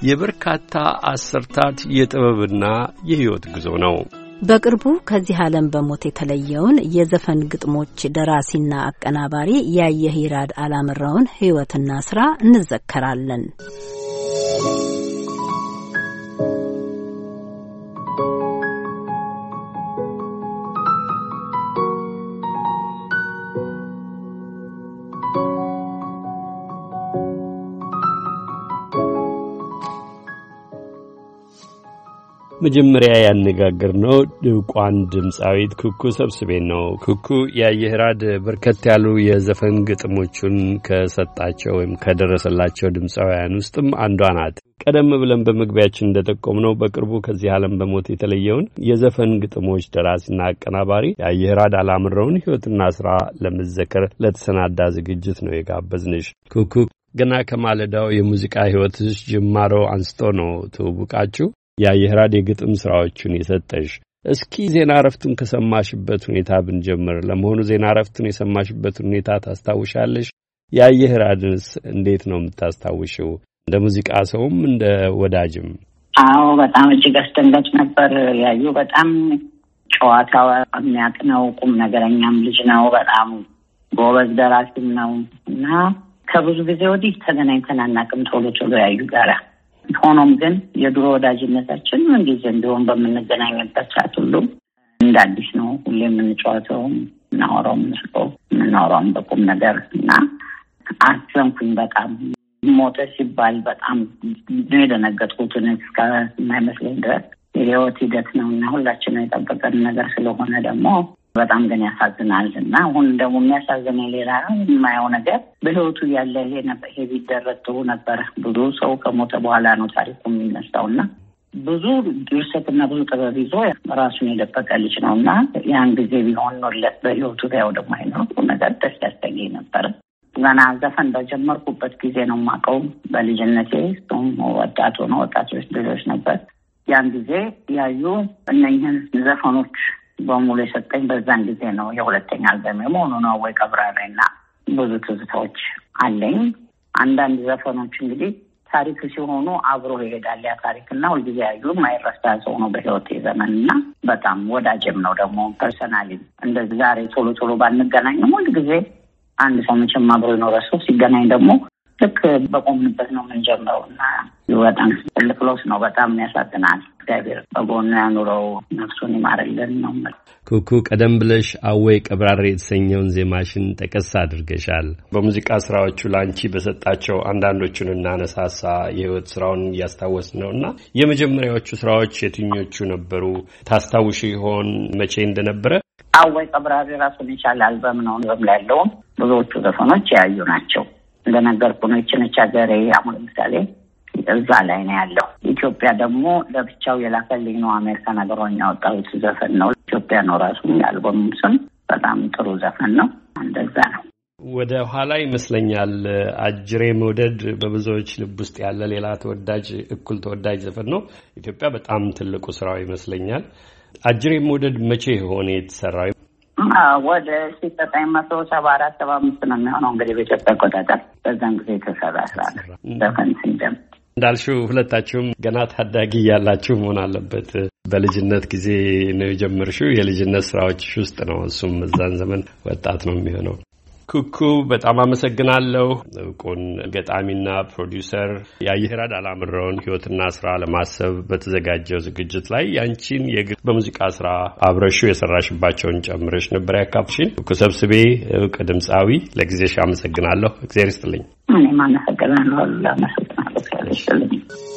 የበርካታ አሰርታት የጥበብና የሕይወት ጉዞ ነው። በቅርቡ ከዚህ ዓለም በሞት የተለየውን የዘፈን ግጥሞች ደራሲና አቀናባሪ ያየህ ይራድ አላምረውን ሕይወትና ሥራ እንዘከራለን። መጀመሪያ ያነጋገርነው ድቋን ድምጻዊት ኩኩ ሰብስቤን ነው። ኩኩ ያየህ ይራድ በርከት ያሉ የዘፈን ግጥሞቹን ከሰጣቸው ወይም ከደረሰላቸው ድምጻውያን ውስጥም አንዷ ናት። ቀደም ብለን በመግቢያችን እንደጠቆምነው በቅርቡ ከዚህ ዓለም በሞት የተለየውን የዘፈን ግጥሞች ደራሲና አቀናባሪ ያየህ ይራድ አላምረውን ሕይወትና ሥራ ለመዘከር ለተሰናዳ ዝግጅት ነው የጋበዝንሽ። ኩኩ ገና ከማለዳው የሙዚቃ ሕይወትሽ ጅማሮ አንስቶ ነው ትውውቃችሁ ያየህ ይራድ የግጥም ስራዎችን የሰጠሽ። እስኪ ዜና እረፍቱን ከሰማሽበት ሁኔታ ብንጀምር። ለመሆኑ ዜና እረፍቱን የሰማሽበት ሁኔታ ታስታውሻለሽ? ያየህ ይራድንስ እንዴት ነው የምታስታውሽው? እንደ ሙዚቃ ሰውም እንደ ወዳጅም። አዎ በጣም እጅግ አስደንጋጭ ነበር። ያዩ በጣም ጨዋታው የሚያውቅ ነው። ቁም ነገረኛም ልጅ ነው። በጣም ጎበዝ ደራሲም ነው እና ከብዙ ጊዜ ወዲህ ተገናኝተን አናውቅም ቶሎ ያዩ ጋራ። ሆኖም ግን የድሮ ወዳጅነታችን እንዲህ እንደሆነ በምንገናኝበት ሰዓት ሁሉ እንደ አዲስ ነው። ሁሌ የምንጫወተው የምናወራው በቁም ነገር እና አዘንኩኝ በጣም። ሞተ ሲባል በጣም የደነገጥኩትን እስከማይመስለኝ ድረስ የህይወት ሂደት ነው እና ሁላችንም የጠበቀን ነገር ስለሆነ ደግሞ በጣም ግን ያሳዝናል። እና አሁን ደግሞ የሚያሳዝነኝ ሌላ የማየው ነገር በህይወቱ ያለ ይሄ ቢደረግ ጥሩ ነበር። ብዙ ሰው ከሞተ በኋላ ነው ታሪኩ የሚነሳው እና ብዙ ድርሰትና ብዙ ጥበብ ይዞ ራሱን የደበቀ ልጅ ነው እና ያን ጊዜ ቢሆን ኖለት በህይወቱ ያው ደግሞ አይኖር ነገር ደስ ያሰኘኝ ነበር። ገና ዘፈን በጀመርኩበት ጊዜ ነው የማውቀው በልጅነቴ። እሱም ወጣቶች ልጆች ነበር። ያን ጊዜ ያዩ እነኝህን ዘፈኖች በሙሉ የሰጠኝ በዛን ጊዜ ነው። የሁለተኛ አልበም መሆኑ ነው ወይ ቀብራሬና ብዙ ትዝታዎች አለኝ። አንዳንድ ዘፈኖች እንግዲህ ታሪክ ሲሆኑ አብሮ ይሄዳል ያ ታሪክና ሁልጊዜ ያዩ ማይረሳ ሰው ነው በህይወቴ ዘመንና በጣም ወዳጅም ነው ደግሞ ፐርሰናሊ። እንደዚህ ዛሬ ቶሎ ባንገናኝም ሁልጊዜ አንድ ሰው መቼም አብሮ የኖረ ሰው ሲገናኝ ደግሞ ልክ በቆምንበት ነው የምንጀምረው እና በጣም ትልቅ ሎስ ነው። በጣም ያሳዝናል። እግዚአብሔር በጎኑ ያኑረው፣ ነፍሱን ይማርልን ነው። ኩኩ ቀደም ብለሽ አወይ ቀብራሬ የተሰኘውን ዜማሽን ጠቀስ አድርገሻል። በሙዚቃ ስራዎቹ ላንቺ በሰጣቸው አንዳንዶቹን እናነሳሳ። የህይወት ስራውን እያስታወስን ነውና የመጀመሪያዎቹ ስራዎች የትኞቹ ነበሩ? ታስታውሽ ይሆን መቼ እንደነበረ? አወይ ቀብራሬ ራሱን የቻለ አልበም ነው። አልበም ላይ ያለው ብዙዎቹ ዘፈኖች ያዩ ናቸው። እንደነገርኩ ነው። እቺ ሀገሬ አሁን ለምሳሌ እዛ ላይ ነው ያለው። ኢትዮጵያ ደግሞ ለብቻው የላከልኝ ነው። አሜሪካ ነገሮኛ ያወጣው ዘፈን ነው። ኢትዮጵያ ነው ራሱ የአልበሙ ስም። በጣም ጥሩ ዘፈን ነው። እንደዛ ነው። ወደ ኋላ ይመስለኛል አጅሬ መውደድ በብዙዎች ልብ ውስጥ ያለ ሌላ እኩል ተወዳጅ ዘፈን ነው። ኢትዮጵያ በጣም ትልቁ ስራው ይመስለኛል። አጅሬ መውደድ መቼ ሆነ የተሰራው? ወደ 1974-75 ነው የሚሆነው እንግዲህ በኢትዮጵያ አቆጣጠር። በዛን ጊዜ የተሰራ ስራ ዘፈን ሲንደም እንዳልሽው ሁለታችሁም ገና ታዳጊ ያላችሁ መሆን አለበት። በልጅነት ጊዜ ነው የጀመርሽው። የልጅነት ስራዎችሽ ውስጥ ነው እሱም እዛን ዘመን ወጣት ነው የሚሆነው። ኩኩ በጣም አመሰግናለሁ። እውቁን ገጣሚና ፕሮዲውሰር ያየህ ይራድ አላምረውን ሕይወትና ሥራ ለማሰብ በተዘጋጀው ዝግጅት ላይ ያንቺን የግል በሙዚቃ ስራ አብረሽው የሰራሽባቸውን ጨምረሽ ነበር ያካፍሽን። ኩኩ ሰብስቤ እውቅ ድምጻዊ፣ ለጊዜሽ አመሰግናለሁ። እግዚአብሔር ይስጥልኝ። እኔም አመሰግናለሁ። አመሰግናለሁ።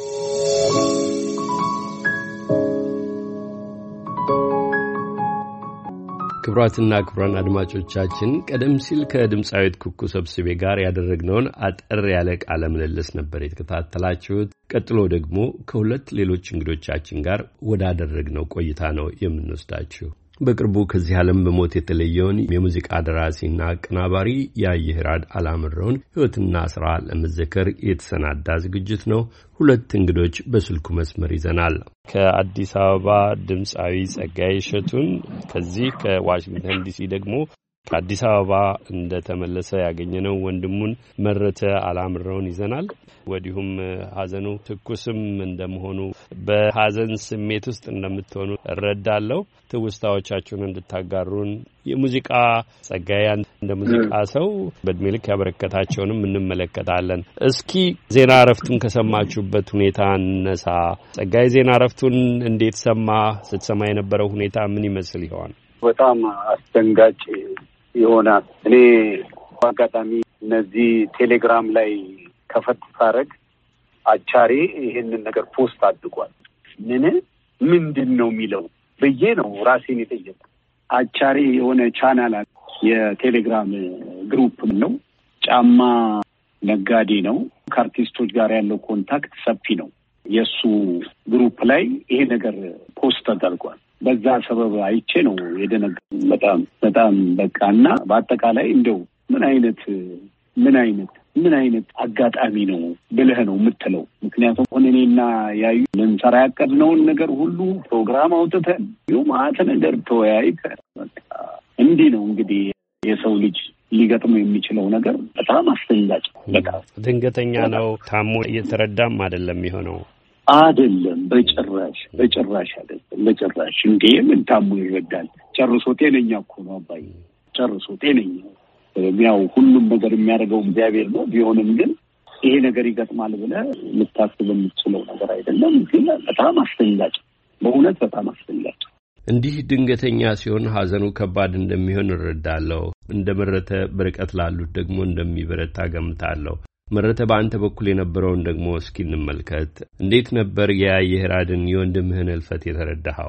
ክቡራትና ክቡራን አድማጮቻችን ቀደም ሲል ከድምጻዊት ኩኩ ሰብስቤ ጋር ያደረግነውን አጠር ያለ ቃለ ምልልስ ነበር የተከታተላችሁት። ቀጥሎ ደግሞ ከሁለት ሌሎች እንግዶቻችን ጋር ወዳደረግነው ቆይታ ነው የምንወስዳችሁ። በቅርቡ ከዚህ ዓለም በሞት የተለየውን የሙዚቃ ደራሲና አቀናባሪ ያየህ ይራድ አላምረውን ሕይወትና ሥራ ለመዘከር የተሰናዳ ዝግጅት ነው። ሁለት እንግዶች በስልኩ መስመር ይዘናል። ከአዲስ አበባ ድምጻዊ ጸጋዬ እሸቱን፣ ከዚህ ከዋሽንግተን ዲሲ ደግሞ ከአዲስ አበባ እንደተመለሰ ያገኘነው ወንድሙን መረተ አላምረውን ይዘናል። ወዲሁም ሀዘኑ ትኩስም እንደመሆኑ በሀዘን ስሜት ውስጥ እንደምትሆኑ እረዳለሁ። ትውስታዎቻችሁን እንድታጋሩን የሙዚቃ ጸጋዬ እንደ ሙዚቃ ሰው በእድሜ ልክ ያበረከታቸውንም እንመለከታለን። እስኪ ዜና እረፍቱን ከሰማችሁበት ሁኔታ እነሳ። ጸጋዬ ዜና እረፍቱን እንዴት ሰማ? ስትሰማ የነበረው ሁኔታ ምን ይመስል ይሆን? በጣም አስደንጋጭ ይሆናል። እኔ በአጋጣሚ እነዚህ ቴሌግራም ላይ ከፈት ሳረግ አቻሬ ይሄንን ነገር ፖስት አድርጓል። ምንድን ነው የሚለው ብዬ ነው ራሴን የጠየቁ። አቻሬ የሆነ ቻናል የቴሌግራም ግሩፕ ነው። ጫማ ነጋዴ ነው። ከአርቲስቶች ጋር ያለው ኮንታክት ሰፊ ነው። የእሱ ግሩፕ ላይ ይሄ ነገር ፖስት ተደርጓል። በዛ ሰበብ አይቼ ነው የደነገጥኩት። በጣም በቃና በአጠቃላይ እንደው ምን አይነት አጋጣሚ ነው ብለህ ነው የምትለው። ምክንያቱም እኔና ያዩ ልንሰራ ያቀድነውን ነገር ሁሉ ፕሮግራም አውጥተን ማአት ነገር ተወያይተን እንዲህ ነው እንግዲህ የሰው ልጅ ሊገጥመው የሚችለው ነገር በጣም አስደንጋጭ፣ በጣም ድንገተኛ ነው። ታሞ እየተረዳም አይደለም የሆነው። አይደለም በጭራሽ አይደለም በጭራሽ። እንዴ ምን ታሞ ይረዳል? ጨርሶ ጤነኛ እኮ ነው አባዬ፣ ጨርሶ ጤነኛ። ያው ሁሉም ነገር የሚያደርገው እግዚአብሔር ነው። ቢሆንም ግን ይሄ ነገር ይገጥማል ብለህ ልታስብ የምትችለው ነገር አይደለም። ግን በጣም አስደንጋጭ፣ በእውነት በጣም አስደንጋጭ። እንዲህ ድንገተኛ ሲሆን ሀዘኑ ከባድ እንደሚሆን እረዳለሁ። እንደ መረተ በርቀት ላሉት ደግሞ እንደሚበረታ ገምታለሁ። መረተ በአንተ በኩል የነበረውን ደግሞ እስኪ እንመልከት። እንዴት ነበር የህራድን የወንድምህን ህልፈት የተረዳኸው?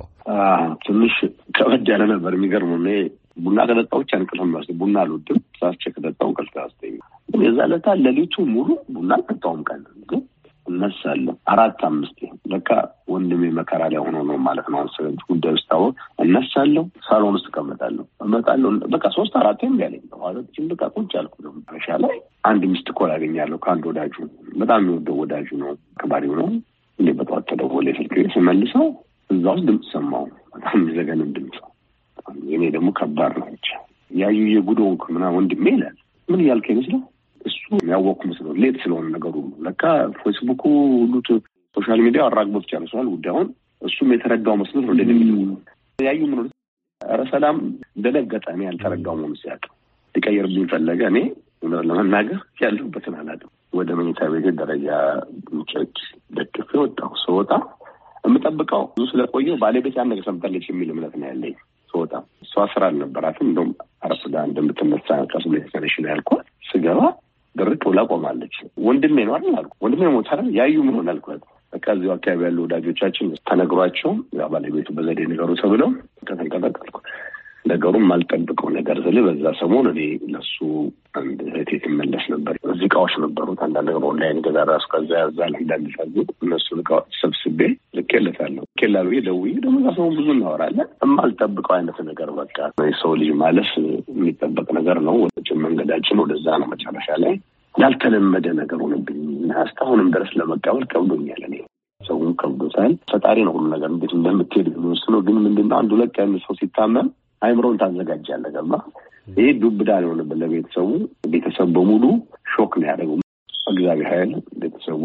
ትንሽ ከበድ ያለ ነበር። የሚገርመው እኔ ቡና ከጠጣሁ ብቻ እንቅልፍ መስሎኝ ቡና አልወድም። ሳስቼ ከጠጣሁ እንቅልፍ ያስተኛል። የዛ ዕለት ሌሊቱ ሙሉ ቡና አልጠጣሁም። ቀን ግን እነሳለሁ 4-5 ለካ ወንድሜ መከራ ላይ ሆኖ ነው ማለት ነው። ስለዚህ ጉዳይ ውስጥ እነሳለሁ፣ ሳሎን ውስጥ እመጣለሁ። በቃ 3-4 ያለኝ ነው ማለት በቃ ቁጭ አልኩ። መጨረሻ ላይ አንድ ሚስት ኮል አገኛለሁ ከአንድ ወዳጁ፣ በጣም የሚወደው ወዳጁ ነው፣ ከባሪው ነው። እንዴ በጠዋት ተደወለ። ስልክ ስመልሰው እዛ ውስጥ ድምፅ ሰማሁ፣ በጣም የሚዘገንን ድምፅ። እኔ ደግሞ ከባድ ነው ያዩ የጉዶንክ ምናምን ወንድሜ ይላል። ምን እያልከ ይመስለው? እሱ ያወቅኩ መስሎ ሌት ስለሆነ ነገሩ ለካ ፌስቡኩ ሁሉ ሶሻል ሚዲያ አራግቦት ጨርሷል ጉዳዩን። እሱም የተረዳው መስሎ ነው እንደሚለው ያዩ ምን ነው። ኧረ ሰላም ደነገጠ። እኔ ያልተረዳው ነው ሲያቅ ሊቀየርብኝ ፈለገ። እኔ ለመናገር ያለሁበትን አላውቅም። ወደ መኝታ ቤት ደረጃ ቸክ ደቅፌ ወጣሁ። ስወጣ የምጠብቀው ብዙ ስለቆየሁ ባለቤት ያን ነገር ሰምታለች የሚል እምነት ነው ያለኝ። ስወጣ እሷ ስራ አልነበራትም። እንደውም አረፍዳ እንደምትነሳ ቀስ ብላ የተሰነሽ ነው ያልኳት። ስገባ ድርቅ ብላ ቆማለች። ወንድሜ ነው አይደል አልኩ። ወንድሜ ሞታል። ያዩ ምን ሆነ አልኳት። በቃ እዚሁ አካባቢ ያሉ ወዳጆቻችን ተነግሯቸው ያ ባለቤቱ በዘዴ ነገሩ ተብለው ተንቀጠቀጥኩ። ነገሩም አልጠብቀው ነገር ስለ በዛ ሰሞን እኔ ለሱ አንድ እህቴ ትመለስ ነበር። እዚህ እቃዎች ነበሩት አንዳንድ ነገር ኦንላይን ገዛ ራሱ ከዛ ያዛል አንዳንድ ሳዙ እነሱ እቃዎች ሰብስቤ ልኬለታለሁ። ልኬላሉ ደውዬ ደግሞ እዛ ሰሞን ብዙ እናወራለን። የማልጠብቀው አይነት ነገር በቃ የሰው ልጅ ማለፍ የሚጠበቅ ነገር ነው። ወደ መንገዳችን ወደዛ ነው። መጨረሻ ላይ ያልተለመደ ነገር ሆነብኝ። እስካሁንም ድረስ ለመቀበል ከብዶኛል። እኔ ሰውን ከብዶታል። ፈጣሪ ነው ሁሉ ነገር እንዴት እንደምትሄድ ነው። ግን ምንድነው አንድ ሁለት ቀን ሰው ሲታመም አይምሮን ታዘጋጃለህ። ገባ? ይሄ ዱብዳ ነው ለቤተሰቡ። ቤተሰብ በሙሉ ሾክ ነው ያደረገው። እግዚአብሔር ኃይል ቤተሰቡ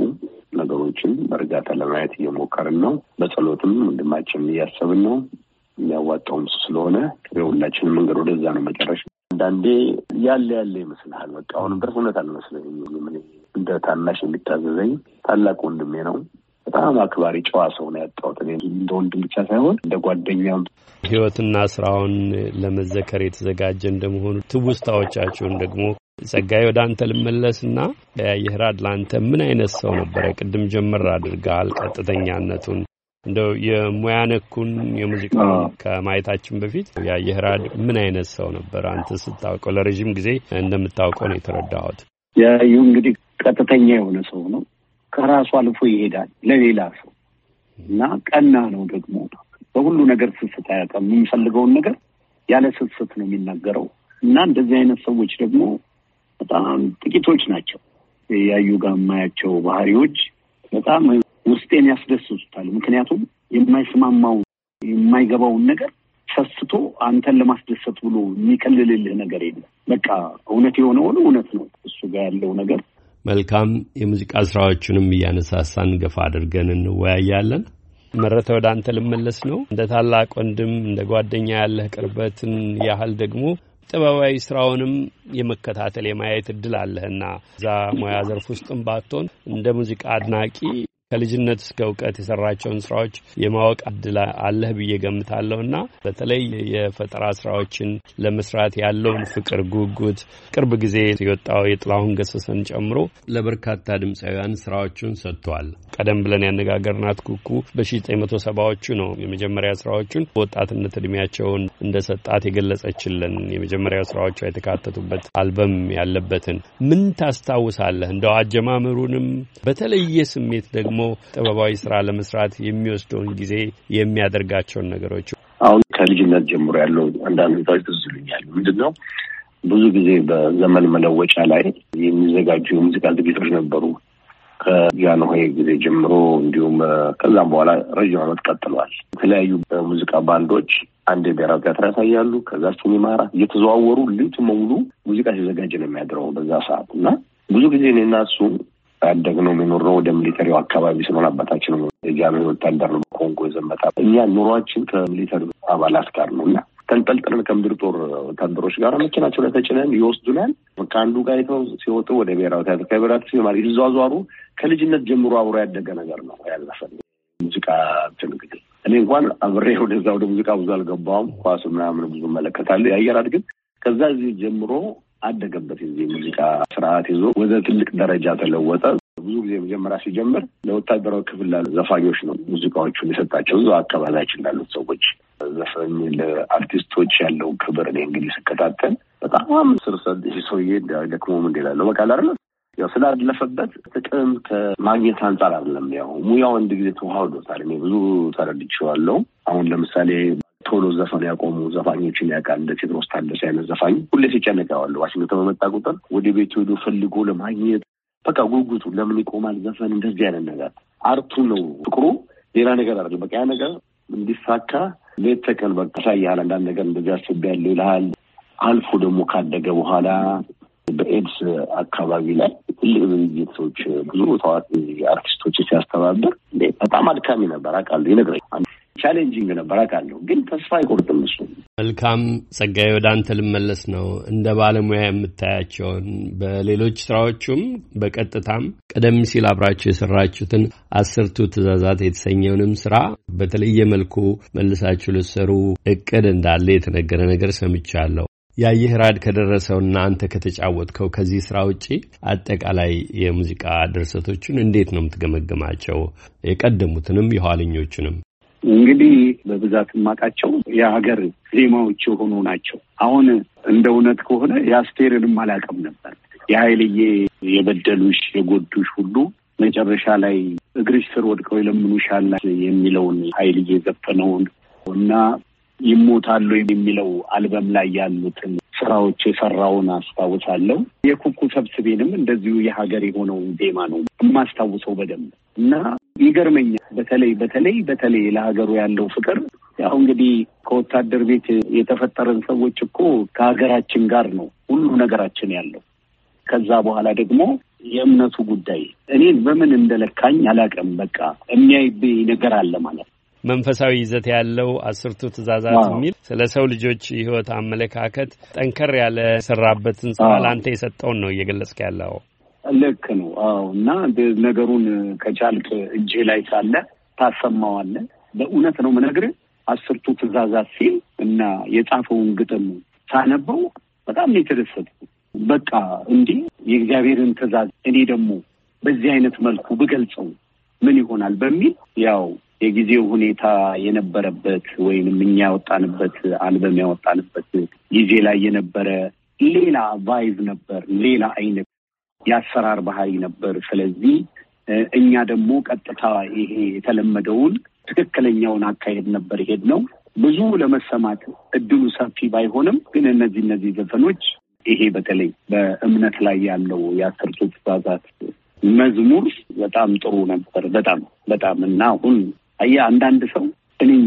ነገሮችን በእርጋታ ለማየት እየሞከርን ነው። በጸሎትም ወንድማችን እያሰብን ነው። የሚያዋጣውም ስለሆነ የሁላችንም መንገድ ወደዛ ነው። መጨረሻ አንዳንዴ ያለ ይመስልሃል። በቃ አሁንም ድረስ እውነት አልመስለኝም። እንደ ታናሽ የሚታዘዘኝ ታላቅ ወንድሜ ነው። በጣም አክባሪ ጨዋ ሰው ነው ያጣሁት። እኔ እንደ ወንድም ብቻ ሳይሆን እንደ ጓደኛም። ህይወትና ስራውን ለመዘከር የተዘጋጀ እንደመሆኑ ትውስታዎቻቸውን ደግሞ ጸጋዬ ወደ አንተ ልመለስና የህራድ ለአንተ ምን አይነት ሰው ነበረ? ቅድም ጀምር አድርገሃል ቀጥተኛነቱን። እንደው የሙያ ነኩን የሙዚቃውን ከማየታችን በፊት የህራድ ምን አይነት ሰው ነበር? አንተ ስታውቀው ለረጅም ጊዜ እንደምታውቀው ነው የተረዳሁት። ያዩ እንግዲህ ቀጥተኛ የሆነ ሰው ነው። ከራሱ አልፎ ይሄዳል ለሌላ ሰው እና ቀና ነው። ደግሞ በሁሉ ነገር ስስት አያውቅም። የሚፈልገውን ነገር ያለ ስስት ነው የሚናገረው እና እንደዚህ አይነት ሰዎች ደግሞ በጣም ጥቂቶች ናቸው። ያዩ ጋር የማያቸው ባህሪዎች በጣም ውስጤን ያስደስቱታል። ምክንያቱም የማይስማማው የማይገባውን ነገር ሰስቶ ገብቶ አንተን ለማስደሰት ብሎ የሚከልልልህ ነገር የለም። በቃ እውነት የሆነው እውነት ነው እሱ ጋር ያለው ነገር። መልካም የሙዚቃ ስራዎቹንም እያነሳሳን ገፋ አድርገን እንወያያለን። መረተ ወደ አንተ ልመለስ ነው። እንደ ታላቅ ወንድም እንደ ጓደኛ ያለህ ቅርበትን ያህል ደግሞ ጥበባዊ ስራውንም የመከታተል የማየት እድል አለህና እዛ ሙያ ዘርፍ ውስጥም ባትሆን እንደ ሙዚቃ አድናቂ ከልጅነት እስከ እውቀት የሰራቸውን ስራዎች የማወቅ እድል አለህ ብዬ ገምታለሁና በተለይ የፈጠራ ስራዎችን ለመስራት ያለውን ፍቅር ጉጉት ቅርብ ጊዜ የወጣው የጥላሁን ገሰሰን ጨምሮ ለበርካታ ድምጻውያን ስራዎችን ሰጥቷል። ቀደም ብለን ያነጋገርናት ኩኩ በ1970ዎቹ ነው የመጀመሪያ ስራዎቹን በወጣትነት እድሜያቸውን እንደሰጣት የገለጸችልን የመጀመሪያ ስራዎቿ የተካተቱበት አልበም ያለበትን ምን ታስታውሳለህ? እንደው አጀማመሩንም በተለየ ስሜት ደግሞ ጥበባዊ ስራ ለመስራት የሚወስደውን ጊዜ የሚያደርጋቸውን ነገሮች አሁን ከልጅነት ጀምሮ ያለው አንዳንድ ነገሮች ትዝ ይሉኛል። ምንድነው ብዙ ጊዜ በዘመን መለወጫ ላይ የሚዘጋጁ የሙዚቃ ዝግጅቶች ነበሩ። ከጃንሆይ ጊዜ ጀምሮ እንዲሁም ከዛም በኋላ ረጅም ዓመት ቀጥሏል። የተለያዩ ሙዚቃ ባንዶች አንድ ብሔራዊ ቲያትር ያሳያሉ። ከዛ ሲኒማ እየተዘዋወሩ ሌሊቱን ሙሉ ሙዚቃ ሲዘጋጅ ነው የሚያድረው በዛ ሰዓት እና ብዙ ጊዜ እኔና እሱ ያደግነው የሚኖረው ወደ ሚሊተሪው አካባቢ ስለሆነ አባታችን የጃንሆይ ወታደር ነው ኮንጎ የዘመታ። እኛ ኑሯችን ከሚሊተሪ አባላት ጋር ነው እና ተንጠልጥለን ከምድር ጦር ወታደሮች ጋር መኪናቸው ላይ ተጭነን ይወስዱናል። በቃ አንዱ ጋር ይተው ሲወጡ ወደ ብሔራዊ ቲያትር ከብራት ሲማር ይዟዟሩ። ከልጅነት ጀምሮ አብሮ ያደገ ነገር ነው ያለፈን ሙዚቃ ትንግድ። እኔ እንኳን አብሬ ወደ ሙዚቃ ብዙ አልገባውም። ኳስ ምናምን ብዙ መለከታለሁ ያየራድ ግን ከዛ እዚህ ጀምሮ አደገበት እዚህ ሙዚቃ ስርዓት ይዞ ወደ ትልቅ ደረጃ ተለወጠ። ብዙ ጊዜ መጀመሪያ ሲጀምር ለወታደራዊ ክፍል ላሉ ዘፋኞች ነው ሙዚቃዎቹን የሰጣቸው። እዛው አካባቢያችን ላሉት ሰዎች ዘፈኝ ለአርቲስቶች ያለው ክብር እኔ እንግዲህ ስከታተል በጣም ስርሰድ ሰውዬ ደክሞም እንደላለው በቃ አይደል ያው ስላደለፈበት ጥቅም ከማግኘት አንጻር አይደለም። ያው ሙያው አንድ ጊዜ ተዋህዶታል። እኔ ብዙ ተረድቼዋለሁ። አሁን ለምሳሌ ቶሎ ዘፈን ያቆሙ ዘፋኞችን ያውቃል። እንደ ቴዎድሮስ ታደሰ አይነት ዘፋኝ ሁሌ ሲጨነቀዋል። ዋሽንግተን በመጣ ቁጥር ወደ ቤቱ ሄዶ ፈልጎ ለማግኘት በቃ ጉጉቱ ለምን ይቆማል ዘፈን እንደዚህ አይነት ነገር አርቱ ነው ፍቅሩ ሌላ ነገር አይደለም። በቃ ያ ነገር እንዲሳካ ሌት ተቀን በቃ ሳይያል አንዳንድ ነገር እንደዚህ አስቤያለሁ ይልሃል። አልፎ ደግሞ ካደገ በኋላ በኤድስ አካባቢ ላይ ትልቅ ዝግጅቶች ብዙ ታዋቂ አርቲስቶች ሲያስተባብር በጣም አድካሚ ነበር አውቃለሁ። ይነግረኝ ቻሌንጂንግ ነበር አውቃለሁ። ግን ተስፋ አይቆርጥም እሱ። መልካም ጸጋዬ፣ ወደ አንተ ልመለስ ነው። እንደ ባለሙያ የምታያቸውን በሌሎች ስራዎቹም በቀጥታም ቀደም ሲል አብራችሁ የሰራችሁትን 10ቱ ትእዛዛት የተሰኘውንም ስራ በተለየ መልኩ መልሳችሁ ልትሰሩ እቅድ እንዳለ የተነገረ ነገር ሰምቻለሁ። ያየህራድ ከደረሰውና አንተ ከተጫወትከው ከዚህ ስራ ውጪ አጠቃላይ የሙዚቃ ድርሰቶችን እንዴት ነው የምትገመግማቸው? የቀደሙትንም የኋለኞቹንም። እንግዲህ በብዛት የማውቃቸው የሀገር ዜማዎች የሆኑ ናቸው። አሁን እንደ እውነት ከሆነ የአስቴርንም አላውቅም ነበር። የኃይልዬ የበደሉሽ የጎዱሽ ሁሉ መጨረሻ ላይ እግርሽ ስር ወድቀው ይለምኑሻል የሚለውን ኃይልዬ ዘፈነውን እና ይሞታሉ የሚለው አልበም ላይ ያሉትን ስራዎች የሰራውን አስታውሳለሁ። የኩኩ ሰብስቤንም እንደዚሁ የሀገር የሆነው ዜማ ነው የማስታውሰው በደንብ እና ይገርመኛል። በተለይ ለሀገሩ ያለው ፍቅር ያው እንግዲህ ከወታደር ቤት የተፈጠረን ሰዎች እኮ ከሀገራችን ጋር ነው ሁሉ ነገራችን ያለው። ከዛ በኋላ ደግሞ የእምነቱ ጉዳይ እኔ በምን እንደለካኝ አላውቅም። በቃ የሚያይብኝ ነገር አለ ማለት መንፈሳዊ ይዘት ያለው 10ቱ ትእዛዛት የሚል ስለ ሰው ልጆች ህይወት አመለካከት ጠንከር ያለ ሰራበትን ስራ ላንተ የሰጠውን ነው እየገለጽክ ያለው። ልክ ነው። አዎ። እና ነገሩን ከቻልክ እጅ ላይ ሳለ ታሰማዋለህ። በእውነት ነው የምነግርህ 10ቱ ትእዛዛት ሲል እና የጻፈውን ግጥም ሳነበው በጣም ነው የተደሰትኩት። በቃ እንዴ የእግዚአብሔርን ትእዛዝ እኔ ደግሞ በዚህ አይነት መልኩ ብገልጸው ምን ይሆናል በሚል ያው የጊዜው ሁኔታ የነበረበት ወይንም እኛ ያወጣንበት አልበም ያወጣንበት ጊዜ ላይ የነበረ ሌላ ቫይብ ነበር፣ ሌላ አይነት የአሰራር ባህሪ ነበር። ስለዚህ እኛ ደግሞ ቀጥታ ይሄ የተለመደውን ትክክለኛውን አካሄድ ነበር ሄድነው። ብዙ ለመሰማት እድሉ ሰፊ ባይሆንም ግን እነዚህ ዘፈኖች ይሄ በተለይ በእምነት ላይ ያለው የ10ቱ ትእዛዛት መዝሙር በጣም ጥሩ ነበር። በጣም እና አሁን አንዳንድ ሰው እኔ እንጃ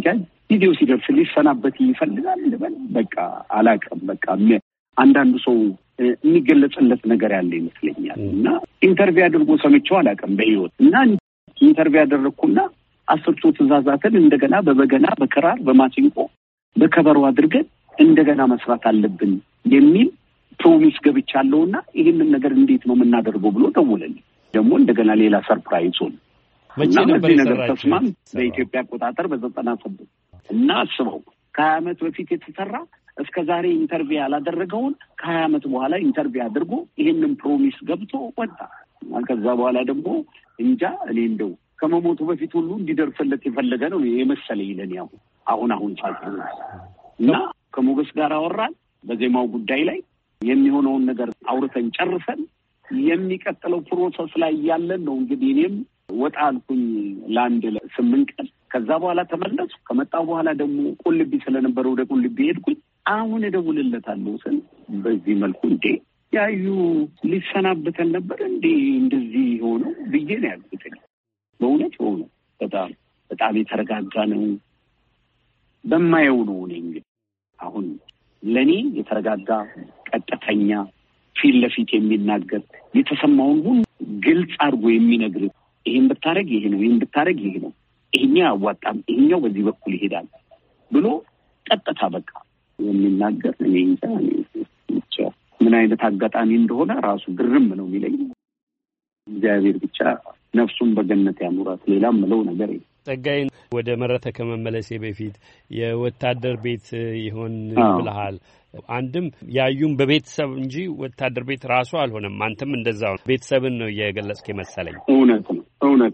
ቪዲዮ ሲደርስ ሊሰናበት ይፈልጋል ልበል በቃ አላውቅም። በቃ አንዳንዱ ሰው የሚገለጽለት ነገር ያለ ይመስለኛል። እና ኢንተርቪው አድርጎ ሰምቼው አላውቅም በህይወት እና ኢንተርቪው አደረኩና 10 ትዕዛዛትን እንደገና በበገና በክራር በማሲንቆ በከበሮ አድርገን እንደገና መስራት አለብን የሚል ፕሮሚስ ገብቻለሁና ይህንን ነገር እንዴት ነው የምናደርገው ብሎ ደወለልኝ። ደግሞ እንደገና ሌላ ሰርፕራይዝ ሆነ እና በዚህ ነገር ተስማም በኢትዮጵያ አቆጣጠር በ97 እና አስበው ከ20 ዓመት በፊት የተሰራ እስከ ዛሬ ኢንተርቪው ያላደረገውን ከ20 ዓመት በኋላ ኢንተርቪው አድርጎ ይሄንን ፕሮሚስ ገብቶ ወጣ። ከዛ በኋላ ደግሞ እንጃ እኔ እንደው ከመሞቱ በፊት ሁሉ እንዲደርስለት የፈለገ ነው የመሰለኝ ለኔ አሁን ሳይሆን እና ከሞገስ ጋር አወራን በዜማው ጉዳይ ላይ የሚሆነውን ነገር አውርተን ጨርሰን የሚቀጥለው ፕሮሰስ ላይ ያለን ነው። እንግዲህ እኔም ወጣ አልኩኝ ለአንድ 8 ቀን። ከዛ በኋላ ተመለሱ። ከመጣሁ በኋላ ደግሞ ቁልቢ ስለነበረ ወደ ቁልቢ ሄድኩኝ። አሁን እደውልለታለሁ ስል በዚህ መልኩ እንዴ ያዩ ሊሰናበተን ነበር እንዴ እንደዚህ ሆኖ ብዬ ነው ያልኩት። በእውነት ሆኖ በጣም የተረጋጋ ነው በማየው ነው። እኔ እንግዲህ አሁን ለኔ የተረጋጋ ቀጥተኛ ፊት ለፊት የሚናገር የተሰማውን ሁሉ ግልጽ አድርጎ የሚነግር ይሄን ብታረግ ይሄ ነው፣ ይሄን ብታረግ ይሄ ነው፣ ይሄኛው አዋጣም፣ ይሄኛው በዚህ በኩል ይሄዳል ብሎ ቀጥታ በቃ የሚናገር እኔ እንጃ ምን አይነት አጋጣሚ እንደሆነ ራሱ ግርም ነው የሚለኝ። እግዚአብሔር ብቻ ነፍሱን በገነት ያኑራት። ሌላም ምለው ነገር የለም። ጸጋዬን ወደ መረተ ከመመለሴ በፊት የወታደር ቤት ይሆን ብለሃል። አንድም ያዩም በቤተሰብ እንጂ ወታደር ቤት ራሱ አልሆነም። አንተም እንደዛው ቤተሰብን ነው የገለጽክ መሰለኝ። እውነት ነው።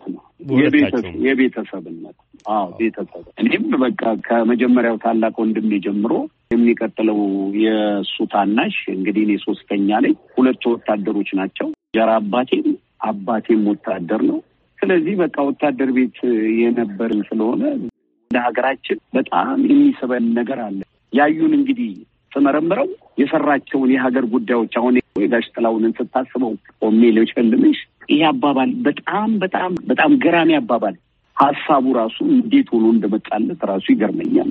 የቤተሰብነት ቤተሰብ እኔም በቃ ከመጀመሪያው ታላቅ ወንድሜ ጀምሮ የሚቀጥለው የእሱ ታናሽ እንግዲህ እኔ 3ኛ ነኝ። 2 ወታደሮች ናቸው። ጀራ አባቴም ወታደር ነው። ስለዚህ በቃ ወታደር ቤት የነበርን ስለሆነ ለሀገራችን በጣም የሚስበን ነገር አለ። ያዩን እንግዲህ ተመረምረው የሰራቸውን የሀገር ጉዳዮች አሁን ጋሽ ጥላሁንን ስታስበው ቆሜ ልጨልምሽ ይሄ አባባል በጣም ገራሚ አባባል ሀሳቡ ራሱ እንዴት ሆኖ እንደመጣለት ራሱ ይገርመኛል።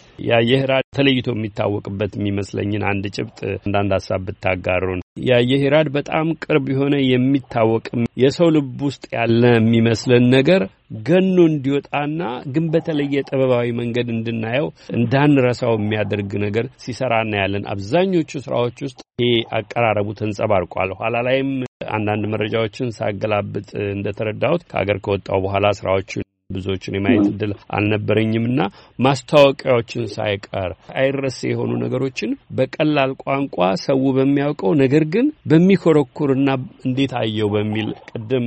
ያየህራድ ተለይቶ የሚታወቅበት የሚመስለኝን አንድ ጭብጥ አንዳንድ ሀሳብ ብታጋሩን። ያየህራድ በጣም ቅርብ የሆነ የሚታወቅ የሰው ልብ ውስጥ ያለ የሚመስለን ነገር ገኖ እንዲወጣና ግን በተለየ ጥበባዊ መንገድ እንድናየው እንዳንረሳው የሚያደርግ ነገር ሲሰራ እናያለን። አብዛኞቹ ስራዎች ውስጥ ይሄ አቀራረቡ ተንጸባርቋል። ኋላ ላይም አንዳንድ መረጃዎችን ሳገላብጥ እንደተረዳሁት ከሀገር ከወጣው በኋላ ስራዎቹን ብዙዎችን የማየት እድል አልነበረኝምና ማስታወቂያዎችን ሳይቀር አይረሴ የሆኑ ነገሮችን በቀላል ቋንቋ ሰው በሚያውቀው ነገር ግን በሚኮረኩርና እንዴት አየው በሚል ቅድም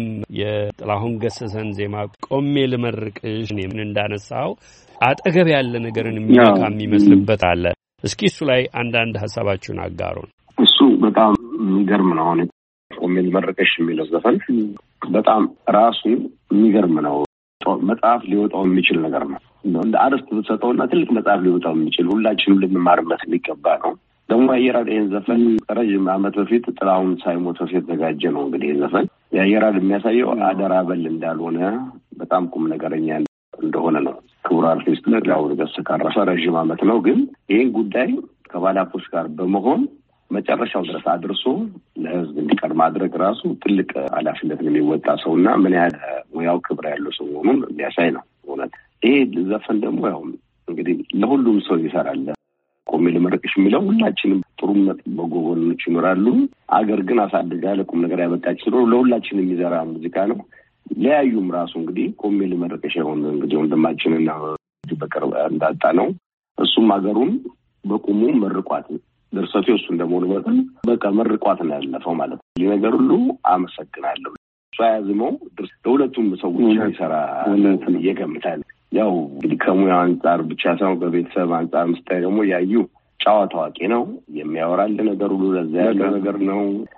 የጥላሁን ገሰሰን ዜማ ቆሜ ልመርቅሽ ምን እንዳነሳው አጠገብ ያለ ነገርን የሚነካ የሚመስልበት አለ። እስኪ እሱ ላይ አንዳንድ ሀሳባችሁን አጋሩን። እሱ በጣም የሚገርም ነው። አሁን ቆሜ ልመርቅሽ የሚለው ዘፈን በጣም ራሱ የሚገርም ነው። መጽሐፍ ሊወጣው የሚችል ነገር ነው። እንደ አርስት ብትሰጠውና ትልቅ መጽሐፍ ሊወጣው የሚችል ሁላችንም ልንማርበት የሚገባ ነው። ደግሞ ያየህራድ ይሄን ዘፈን ረጅም ዓመት በፊት ጥላሁን ሳይሞት በፊት የተዘጋጀ ነው። እንግዲህ ዘፈን ያየህራድ የሚያሳየው አደራ በል እንዳልሆነ በጣም ቁም ነገረኛ እንደሆነ ነው። ክቡር አርቲስት ጥላሁን ገሰሰ ካረፈ ረጅም ዓመት ነው። ግን ይሄን ጉዳይ ከባላፖች ጋር በመሆን መጨረሻው ድረስ አድርሶ ለህዝብ እንዲቀር ማድረግ ራሱ ትልቅ ኃላፊነት የሚወጣ ሰውና ምን ያህል ሙያው ክብር ያለው ሰው መሆኑን የሚያሳይ ነው። እውነት ይሄ ዘፈን ደግሞ ያው እንግዲህ ለሁሉም ሰው ይሰራል። ቆሜ ልመርቅሽ የሚለው ሁላችንም ጥሩነት በጎጎኖች ይኖራሉ። አገር ግን አሳድጋ ለቁም ነገር ያበቃች ስለሆነ ለሁላችንም የሚዘራ ሙዚቃ ነው። ለያዩም ራሱ እንግዲህ ቆሜ ልመርቅሽ የሆነ እንግዲህ ወንድማችንና በቅርብ እንዳጣ ነው። እሱም አገሩን በቁሙ መርቋት ድርሰቱ እሱ እንደሆነ በቃ መርቋት ነው ያለፈው ማለት ነው። ይሄ ነገር ሁሉ አመሰግናለሁ። ሳያዝመው ለሁለቱም ሰዎች ይሰራ እውነትን ይገምታል። ያው እንግዲህ ከሙያ አንጻር ብቻ ሳይሆን በቤተሰብ አንጻር ምስታይ ደግሞ ያዩ ጨዋ ታዋቂ ነው። የሚያወራል ነገር ሁሉ ለዛ ያለ ነገር ነው።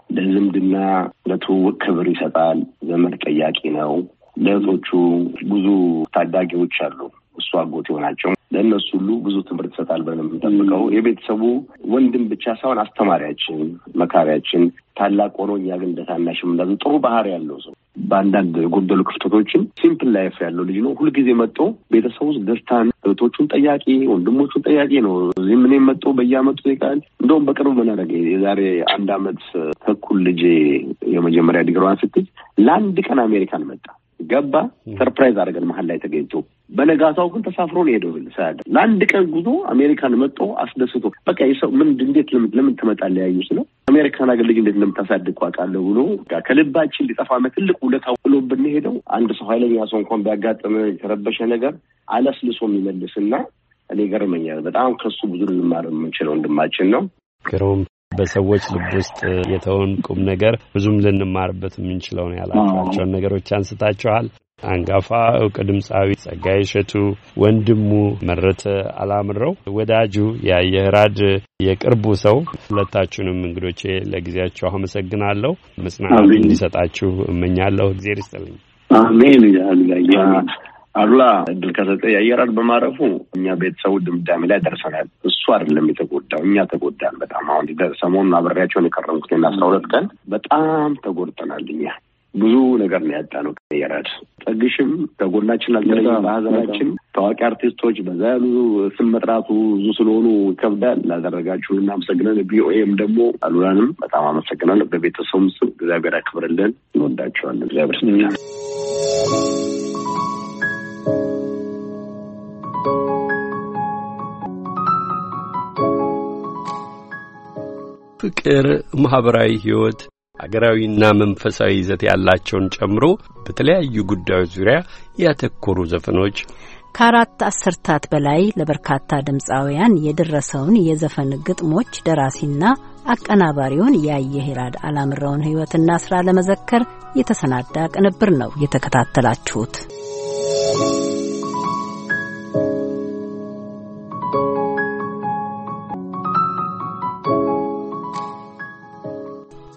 ለዝምድና ለትውውቅ ክብር ይሰጣል። ዘመድ ጠያቂ ነው። ለእህቶቹ ብዙ ታዳጊዎች አሉ። እሱ አጎት ይሆናቸው ለእነሱ ሁሉ ብዙ ትምህርት ይሰጣል ብለን የምንጠብቀው የቤተሰቡ ወንድም ብቻ ሳይሆን አስተማሪያችን፣ መካሪያችን ታላቅ ሆኖ እኛ ግን እንደታናሽም እንደዚህ ጥሩ ባህሪ ያለው ሰው በአንዳንድ የጎደሉ ክፍተቶችን ሲምፕል ላይፍ ያለው ልጅ ነው። ሁልጊዜ መጥቶ ቤተሰቡ ውስጥ ደስታን፣ እህቶቹን ጠያቂ፣ ወንድሞቹን ጠያቂ ነው። እዚህ ምን መጥቶ በየአመቱ ይቃል። እንደውም በቅርቡ ምን አደረገ? የዛሬ 1 አመት ተኩል ልጅ የመጀመሪያ ዲግሪዋን ስትይዝ ለአንድ ቀን አሜሪካን መጣ ገባ። ሰርፕራይዝ አደረገን መሀል ላይ ተገኝቶ። በነጋታው ግን ተሳፍሮ ነው ሄደው ሳያደ ለአንድ ቀን ጉዞ አሜሪካን መጥቶ አስደስቶ በቃ የሰው ምን እንዴት ለምን ትመጣለህ ያዩ ስለ አሜሪካን አገር ልጅ እንዴት እንደምታሳድግ አውቃለሁ ብሎ ከልባችን ሊጠፋ ትልቅ ውለታ ብሎ ብንሄደው አንድ ሰው ኃይለኛ ሰው እንኳን ቢያጋጥም የተረበሸ ነገር አለስልሶ የሚመልስና እኔ ገርመኛል። በጣም ከሱ ብዙ ልንማር የምንችለው ወንድማችን ነው። ግሩም በሰዎች ልብ ውስጥ የተውን ቁም ነገር ብዙም ልንማርበት የምንችለው ነው ያላችኋቸውን ነገሮች አንስታችኋል። አንጋፋ ዕውቅ ድምፃዊ ጸጋዬ እሸቱ ወንድሙ መረተ አላምረው ወዳጁ የአየህራድ የቅርቡ ሰው ሁለታችሁንም እንግዶቼ ለጊዜያችሁ አመሰግናለሁ። መጽናናት እንዲሰጣችሁ እመኛለሁ። እግዚአብሔር ይስጥልኝ። አሜን። አሉላ እድል ከሰጠ የአየህራድ በማረፉ እኛ ቤተሰቡ ድምዳሜ ላይ ደርሰናል። እሱ አይደለም የተጎዳው፣ እኛ ተጎዳን በጣም። አሁን ሰሞኑን አብሬያቸውን የከረምኩት 12 ቀን በጣም ተጎድተናል። እኛ ብዙ ነገር ነው ያጣነው። የአየህራድ ጠግሽም ከጎናችን አልተለየም። በሀዘናችን ታዋቂ አርቲስቶች በዛ ያሉ ስም መጥራቱ ብዙ ስለሆኑ ይከብዳል። ላደረጋችሁ እናመሰግናለን። ቢኦኤም ደግሞ አሉላንም በጣም አመሰግናለሁ። በቤተሰቡ ስም እግዚአብሔር ያክብርልን። እንወዳቸዋለን። እግዚአብሔር ይስጥልን። ፍቅር፣ ማህበራዊ ህይወት፣ አገራዊና መንፈሳዊ ይዘት ያላቸውን ጨምሮ በተለያዩ ጉዳዮች ዙሪያ ያተኮሩ ዘፈኖች ከ4 አስርታት በላይ ለበርካታ ድምፃውያን የደረሰውን የዘፈን ግጥሞች ደራሲና አቀናባሪውን የአየህራድ አላምረውን ህይወትና ስራ ለመዘከር የተሰናዳ ቅንብር ነው የተከታተላችሁት።